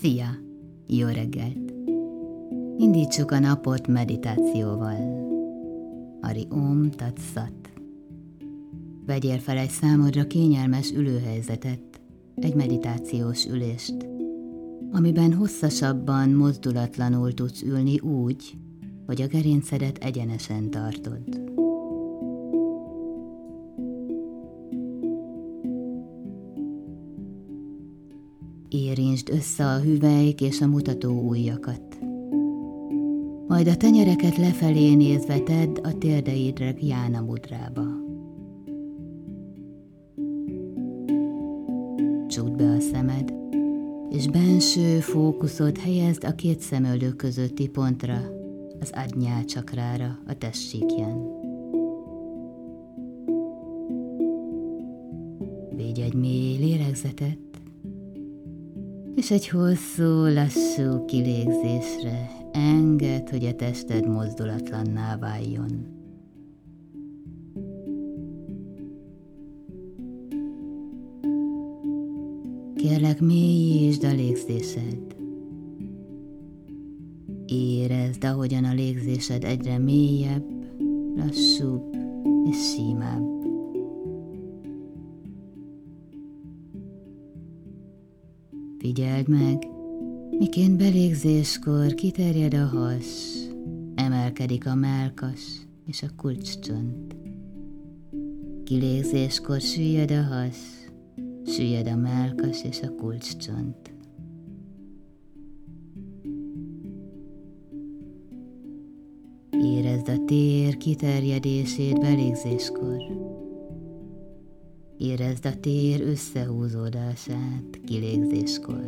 Szia! Jó reggelt! Indítsuk a napot meditációval. Hari Om Tat Sat. Vegyél fel egy számodra kényelmes ülőhelyzetet, egy meditációs ülést, amiben hosszasabban, mozdulatlanul tudsz ülni úgy, hogy a gerincedet egyenesen tartod. Érintsd össze a hüvelyk és a mutató ujjakat. Majd a tenyereket lefelé nézve tedd a térdeidre Jnana mudrába. Csukd be a szemed, és benső fókuszod helyezd a két szemöldök közötti pontra, az Ajna csakrára, a testsíkján. Vigy egy mély lélegzetet, és egy hosszú, lassú kilégzésre engedd, hogy a tested mozdulatlanná váljon. Kérlek, mélyítsd a légzésed. Érezd, ahogyan a légzésed egyre mélyebb, lassúbb és simább. Figyeld meg, miként belégzéskor kiterjed a has, emelkedik a mellkas és a kulcscsont. Kilégzéskor süllyed a has, süllyed a mellkas és a kulcscsont. Érezd a tér kiterjedését belégzéskor. Érezd a tér összehúzódását kilégzéskor.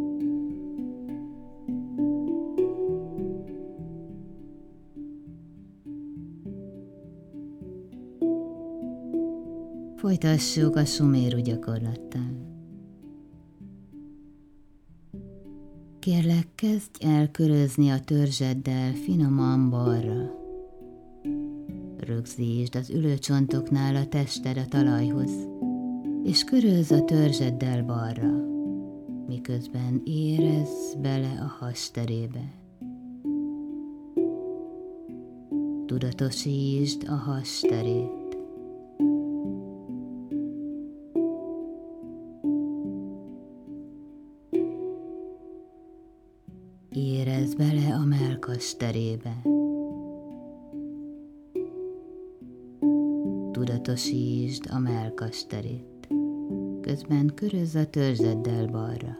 Folytassuk a Sumeru gyakorlattal. Kérlek, kezdj el körözni a törzseddel finoman balra. Rögzítsd az ülőcsontoknál a tested a talajhoz, és körözz a törzseddel balra, miközben érezz bele a hasterébe. Tudatosítsd a hasterét. Érezz bele a mellkas terébe. Tudatosítsd a mellkas terét. Közben körözz a törzseddel balra.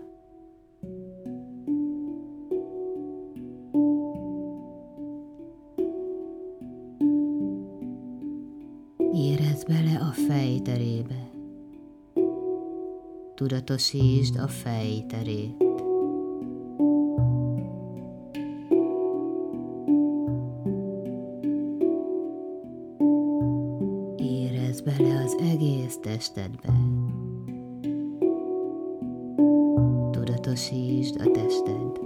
Érezz bele a fej terébe. Tudatosítsd a fej terét. Érezz bele az egész testedbe. Tudatosítsd a tested.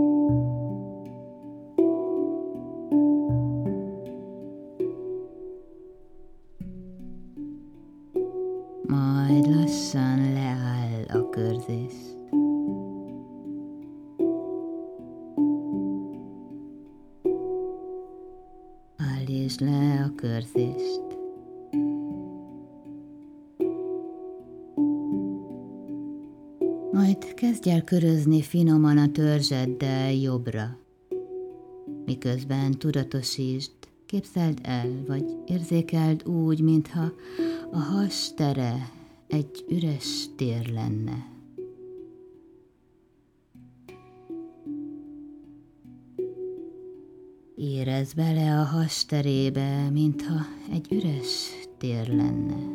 Majd lassan leáll a körzés. Állítsd le a körzést. Majd kezdj el körözni finoman a törzseddel jobbra, miközben tudatosítsd, képzeld el, vagy érzékeld úgy, mintha a has tere egy üres tér lenne. Érezd bele a has terébe, mintha egy üres tér lenne.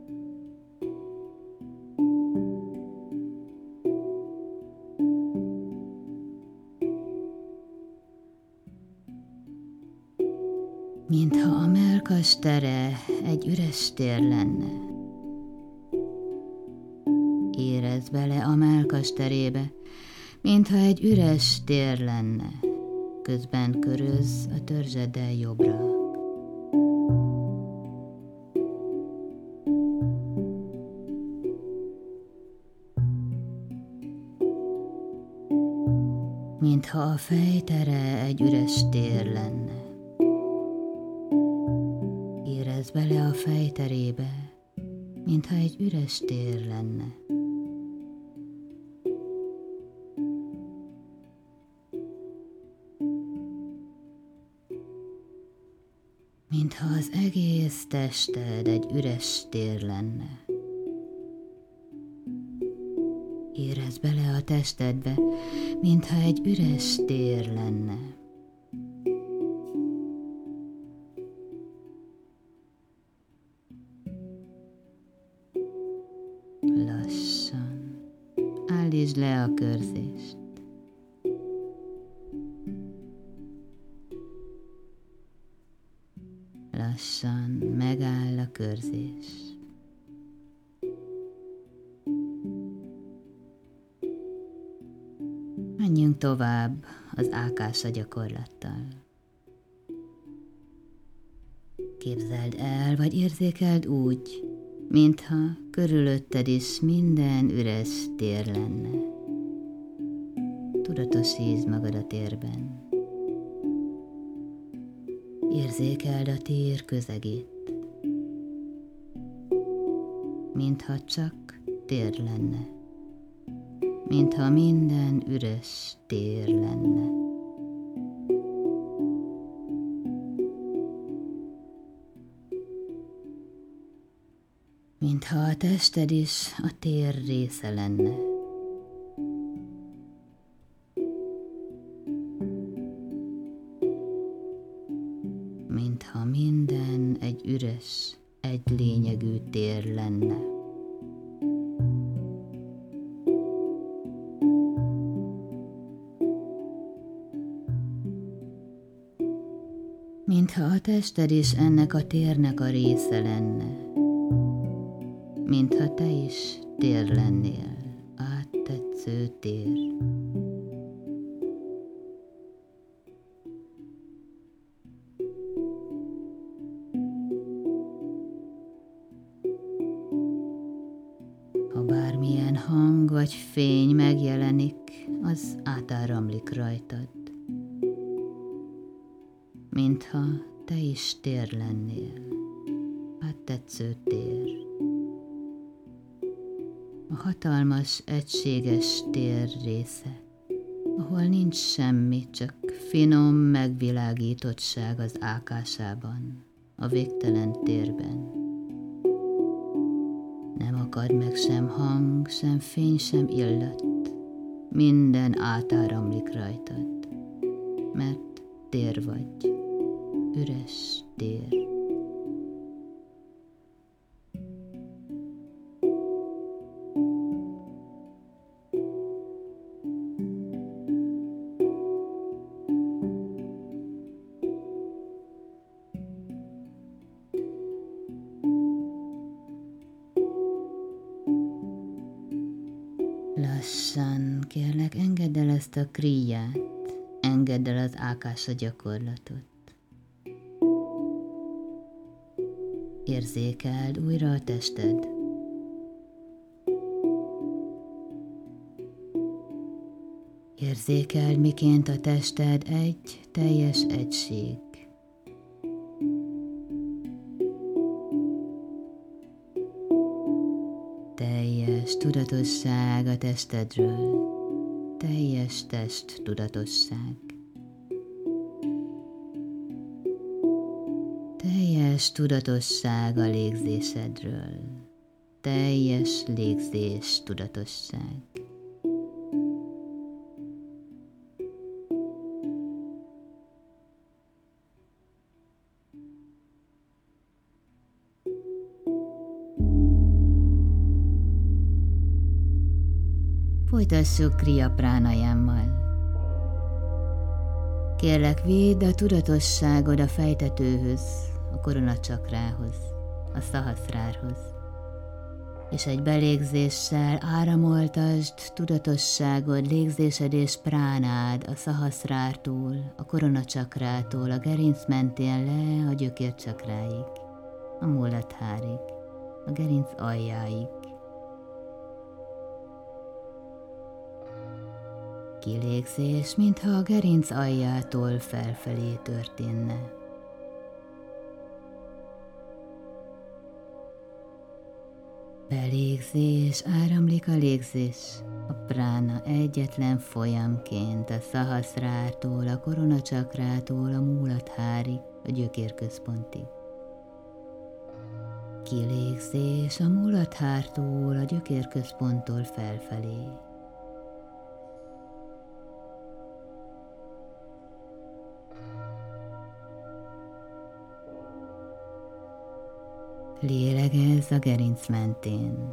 Mintha a mellkas tere egy üres tér lenne. Érezd bele a mellkas terébe, mintha egy üres tér lenne. Közben körözz a törzseddel jobbra. mintha a fejtere egy üres tér lenne. Érezd bele a fejterébe, mintha egy üres tér lenne. Mintha az egész tested egy üres tér lenne. Érezd bele a testedbe, mintha egy üres tér lenne. Lassan állítsd le a körzést. Lassan megáll a körzés. Menjünk tovább az ákása gyakorlattal. Képzeld el, vagy érzékeld úgy, mintha körülötted is minden üres tér lenne. Tudatosítsd magad a térben. Érzékeld a tér közegét, mintha csak tér lenne, mintha minden üres tér lenne. Mintha a tested is a tér része lenne. Mintha minden egy üres, egy lényegű tér lenne. Mintha a tested is ennek a térnek a része lenne. Mintha te is tér lennél, áttetsző tér. Ha bármilyen hang vagy fény megjelenik, az átáramlik rajtad. Mintha te is tér lennél, áttetsző tér. A hatalmas, egységes tér része, ahol nincs semmi, csak finom megvilágítottság az ákásában, a végtelen térben. Nem akad meg sem hang, sem fény, sem illat, minden átáramlik rajtad, mert tér vagy, üres tér. Lassan, kérlek, engedd el ezt a kríját, engedd el az ákása gyakorlatot. Érzékeld újra a tested. Érzékeld, miként a tested egy teljes egység. Teljes tudatosság a testedről, teljes test tudatosság. Teljes tudatosság a légzésedről, teljes légzés tudatosság. Folytassuk Kriya Pránayammal. Kérlek, vidd a tudatosságod a fejtetőhöz, a koronacsakrához, a szahaszrárhoz, és egy belégzéssel áramoltasd tudatosságod, légzésed és pránád a szahaszrártól, a koronacsakrától, a gerinc mentén le a gyökércsakráig, a Muladhárig, a gerinc aljáig. Kilégzés, mintha a gerinc aljától felfelé történne. Belégzés, áramlik a légzés, a prána egyetlen folyamként a szahaszrártól, a koronacsakrától, a múladhárig, a gyökérközpontig. Kilégzés, a múladhártól, a gyökérközponttól felfelé. Lélegezz a gerinc mentén.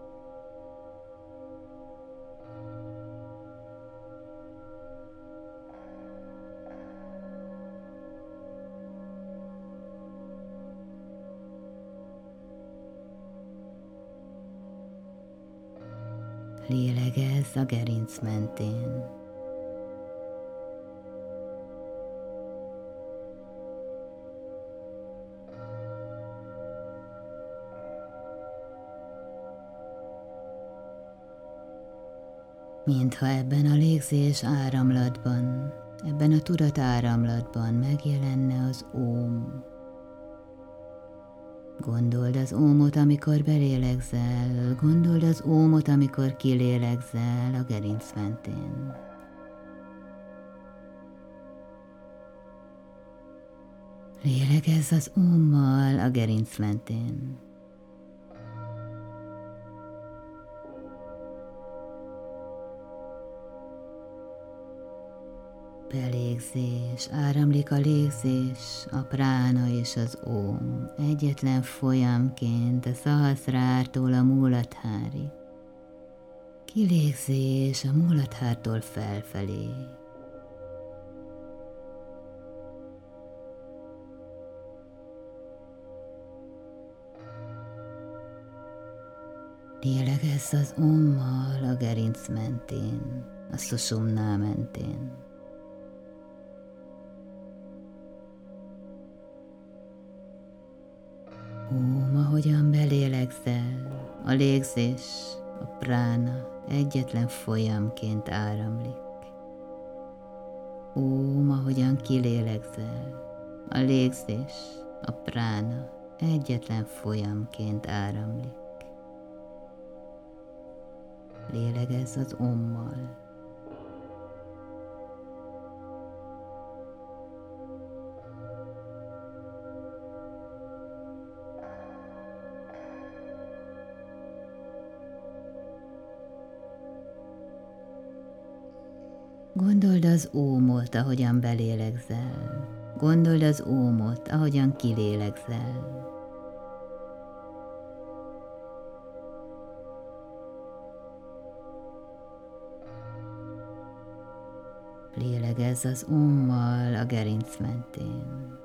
Lélegezz a gerinc mentén. Mintha ebben a légzés áramlatban, ebben a tudatáramlatban megjelenne az óm. Gondold az ómot, amikor belélegzel, gondold az ómot, amikor kilélegzel a gerinc mentén. Lélegezz az ómmal a gerinc mentén. Belégzés, áramlik a légzés, a prána és az óm, egyetlen folyamként a szahaszrártól a múladhárig. Kilégzés a múladhártól felfelé. Lélegezz az ómmal a gerinc mentén, a szuszumná mentén. Óm, ahogyan belélegzel, a légzés, a prána egyetlen folyamként áramlik. Óm, ahogyan kilélegzel, a légzés, a prána egyetlen folyamként áramlik. Lélegezz az ómmal. Gondold az ómot, ahogyan belélegzel. Gondold az ómot, ahogyan kilélegzel. Lélegezz az ómmal a gerinc mentén.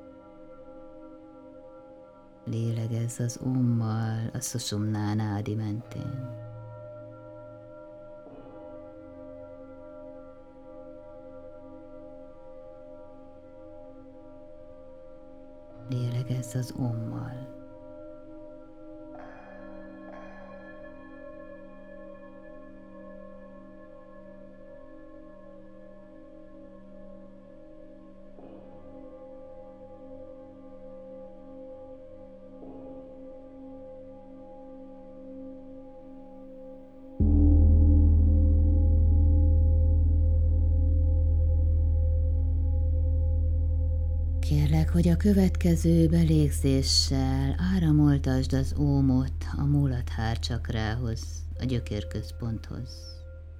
Lélegezz az ómmal a szuszumná nádi mentén. Lélegezz az ómmal. Kérlek, hogy a következő belégzéssel áramoltasd az ómot a múladhár csakrához, a gyökérközponthoz.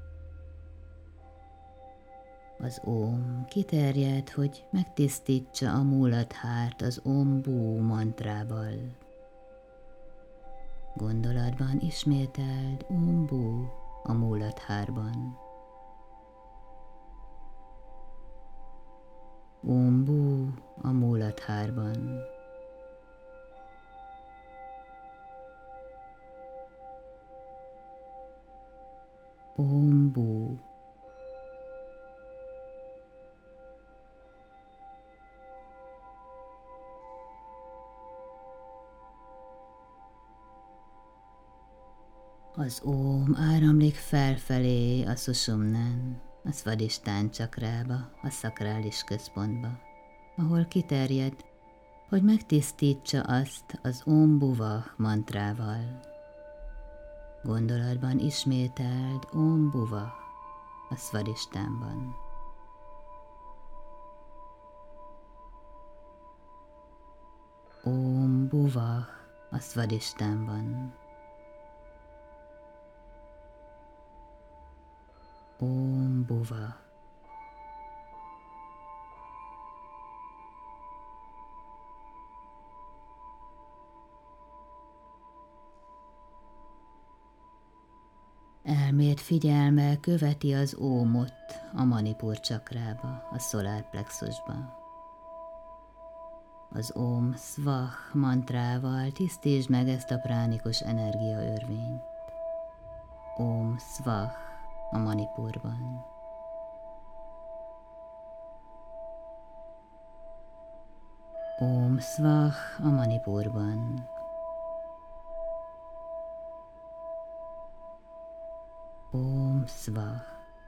Az óm kiterjed, hogy megtisztítsa a múladhárt az Om Bú mantrával. Gondolatban ismételd Om Bú a múladhárban. Om Bú a múladhárban. Om Bú. Az óm áramlik felfelé a szuszumnán, a Svadhisthana csakrába, a szakrális központba, ahol kiterjed, hogy megtisztítsa azt az Om Buvah mantrával. Gondolatban ismételd Om Buvah a Svadhisthánban. Om Buvah a Svadhisthánban. Om Buvah. Elméd figyelme követi az ómot a Manipur csakrába, a solar plexusba. Az Om Svah mantrával tisztítsd meg ezt a pránikus energiaörvényt. Om Svah a Manipurban. Om Svah a Manipurban. Om Svah.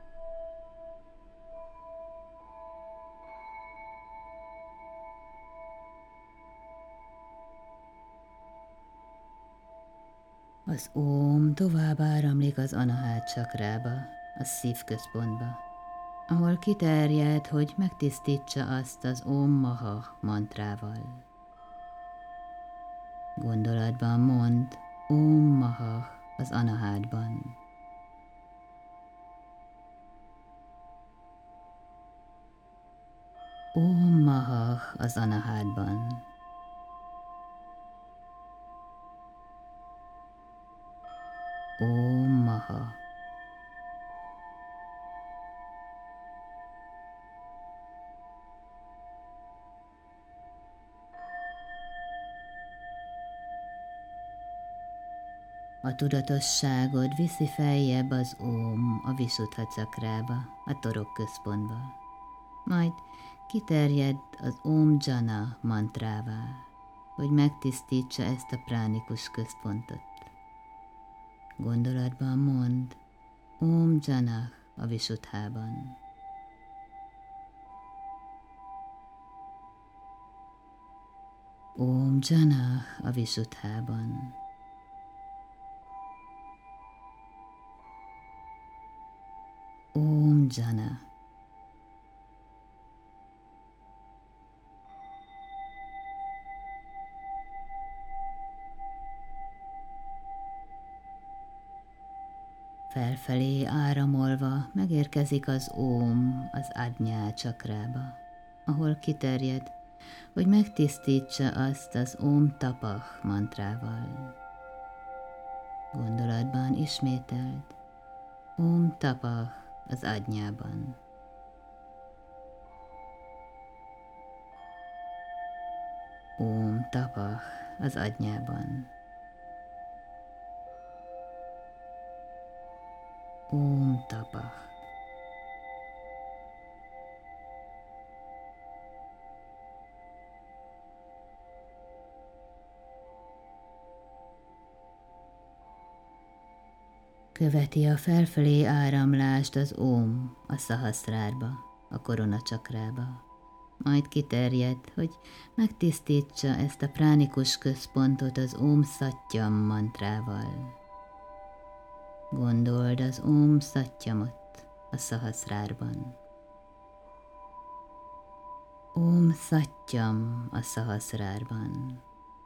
Az Om tovább áramlik az Anahát csakrába, a szívközpontba, ahol kiterjed, hogy megtisztítsa azt az Om Maha mantrával. Gondolatban mondd Om Maha az Anahátban. Om Maha az Anahátban. Om Maha. A tudatosságod viszi feljebb az Om a Visuddha csakrába, a torok központba. Majd kiterjed az Om Jana mantrává, hogy megtisztítsa ezt a pránikus központot. Gondolatban mondd Om Jana a Visuddhában. Om Jana a Visuddhában. Om Jana. Felfelé áramolva megérkezik az Om az Ajna csakrába, ahol kiterjed, hogy megtisztítsa azt az Om Tapah mantrával. Gondolatban ismételd Om Tapah az Ajnában. Om Tapah az Ajnában. Om Tapah. Követi a felfelé áramlást az Om a Szahaszrárba, a koronacsakrába. Majd kiterjed, hogy megtisztítsa ezt a pránikus központot az Om Satyam mantrával. Gondold az Om Satyamot a Szahaszrárban. Om Satyam a Szahaszrárban.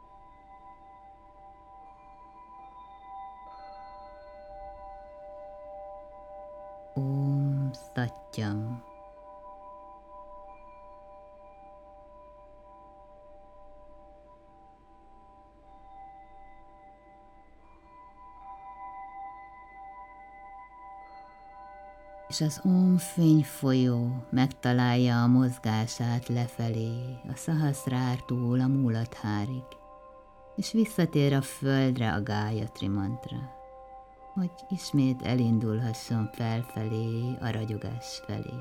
Om Satyam. És az Om fényfolyó megtalálja a mozgását lefelé, a Szahaszrártól a Múladhárig, és visszatér a földre a Gayatri mantra, hogy ismét elindulhasson felfelé a ragyogás felé.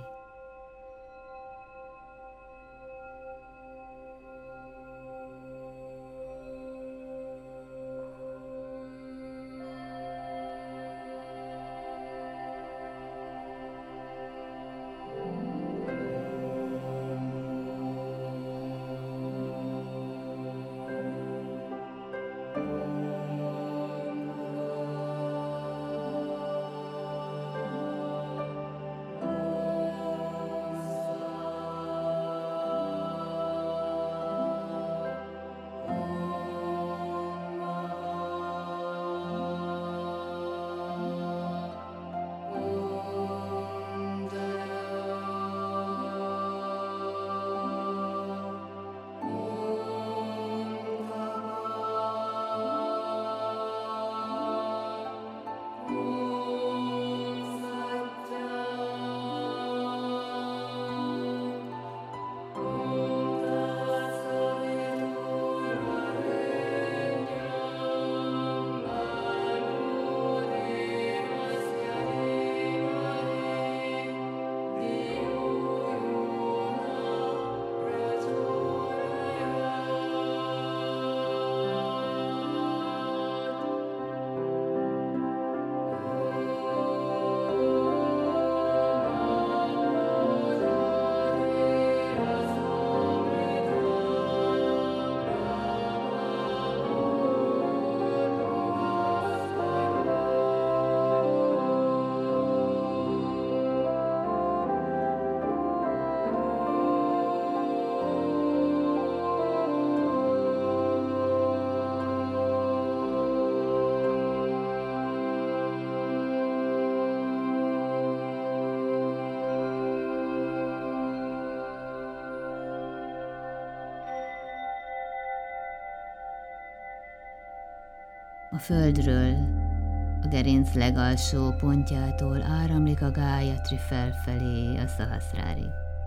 A földről, a gerinc legalsó pontjától áramlik a Gájatri felfelé a Szahaszrárig.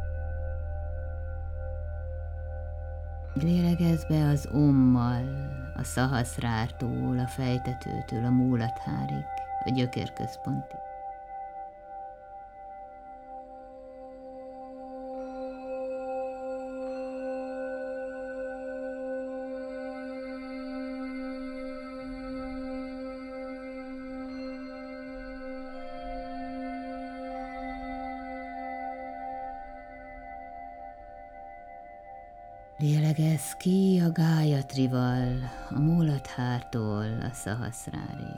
Lélegezz be az ommal, a Szahaszrártól, a fejtetőtől, a Múladhárig, a gyökérközpontig. Lélegezz ki a Gájatrival, a Múladhártól a Szahaszrárig.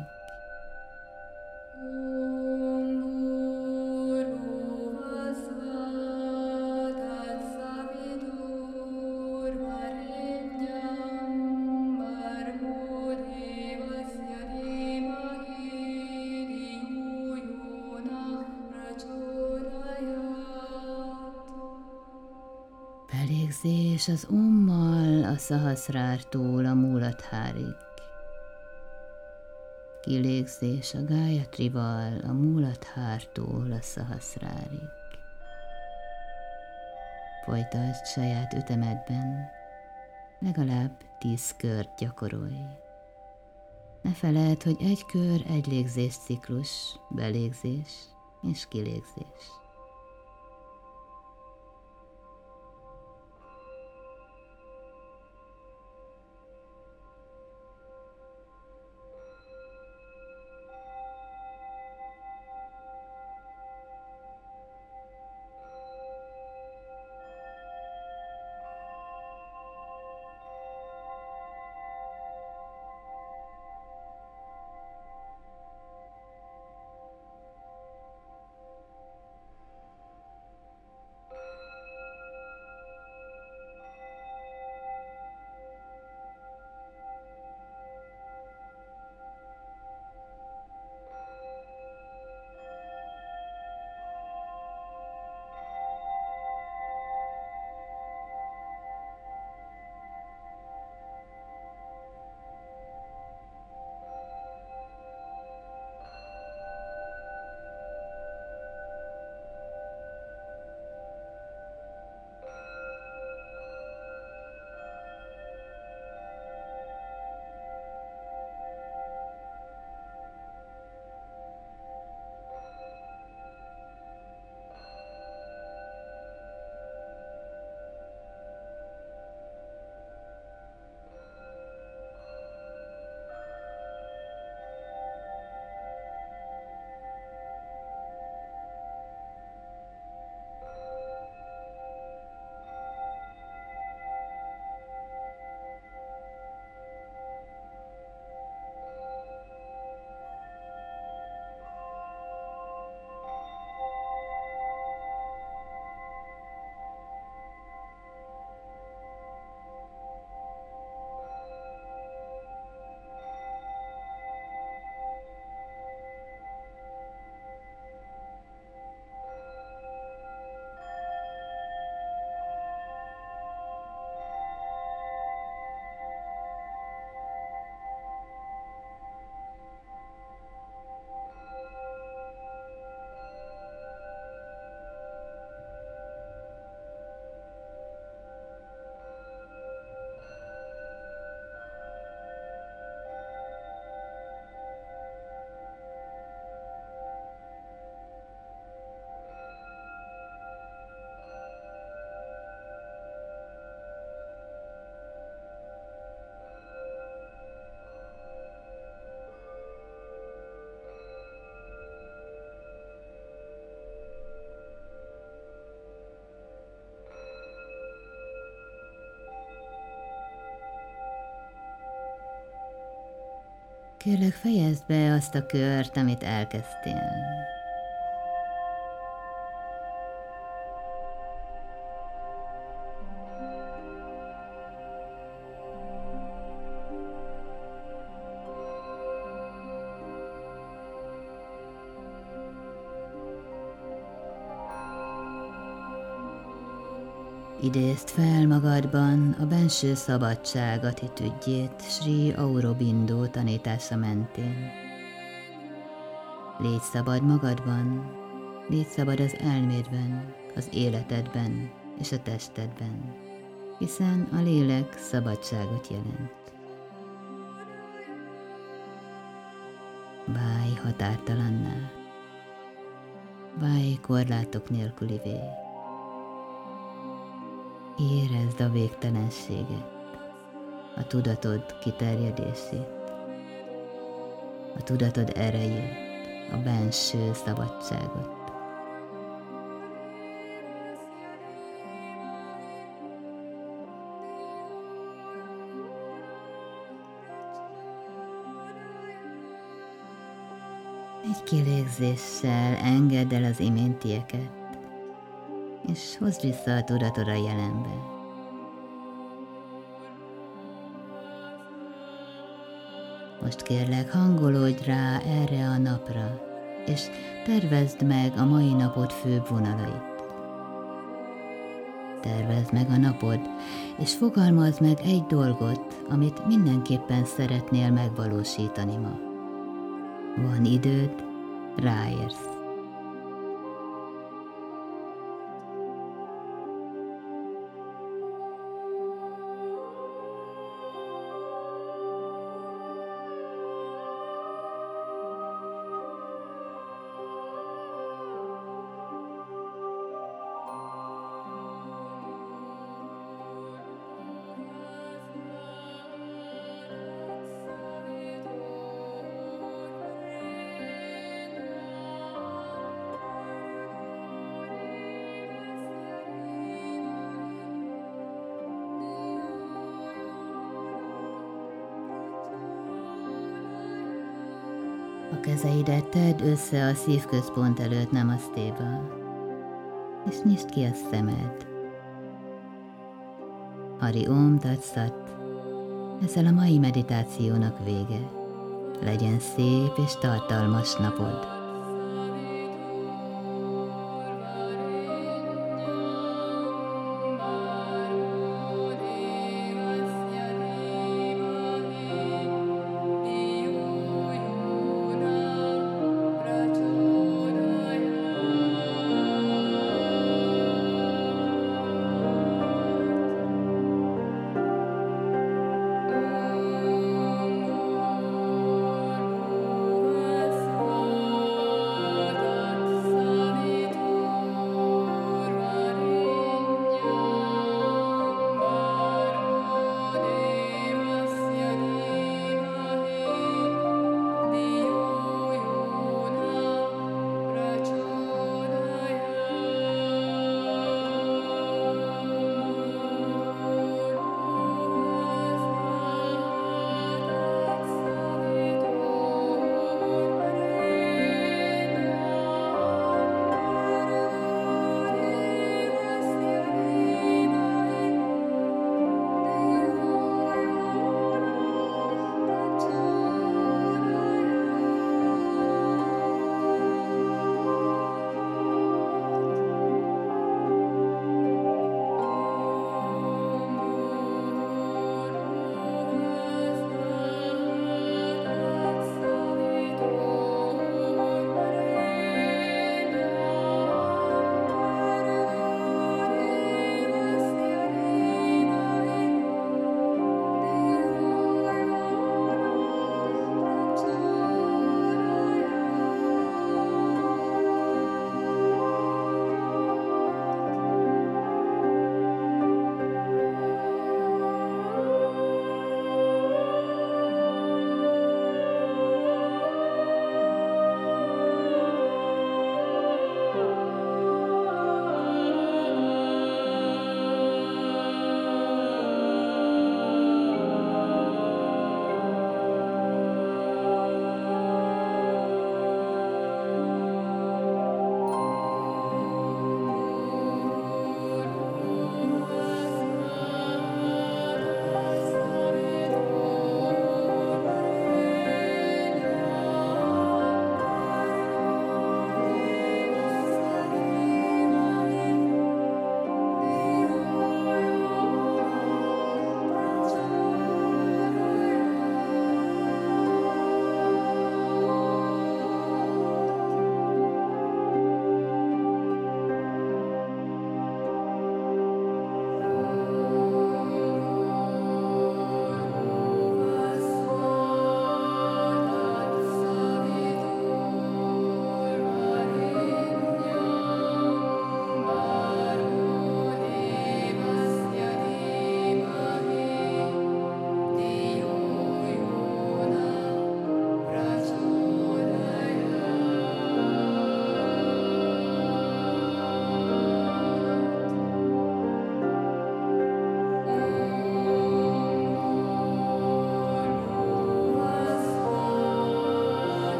Belégzés az ommal a Szahaszrártól a Múladhárig. Kilégzés a Gájatrival a Múladhártól a Szahaszrárig. Folytasd saját ütemedben, legalább 10 kört gyakorolj. Ne feledd, hogy egy kör egy légzésciklus, belégzés és kilégzés. Kérlek, fejezd be azt a kört, amit elkezdtél. Idézd fel magadban a benső szabadság attitűdjét Sri Aurobindo tanítása mentén. Légy szabad magadban, légy szabad az elmédben, az életedben és a testedben, hiszen a lélek szabadságot jelent. Válj határtalanná, válj korlátok nélkülivé. Érezd a végtelenséget, a tudatod kiterjedését, a tudatod erejét, a benső szabadságot. Egy kilégzéssel engedd el az iméntieket, és hozd vissza a tudatod a jelenbe. Most kérlek, hangolódj rá erre a napra, és tervezd meg a mai napod főbb vonalait. Tervezd meg a napod, és fogalmazd meg egy dolgot, amit mindenképpen szeretnél megvalósítani ma. Van időd, ráérsz. A kezeidet tedd össze a szívközpont előtt namasztéba, és nyisd ki a szemed. Hari Om Tat Sat, ezzel a mai meditációnak vége. Legyen szép és tartalmas napod!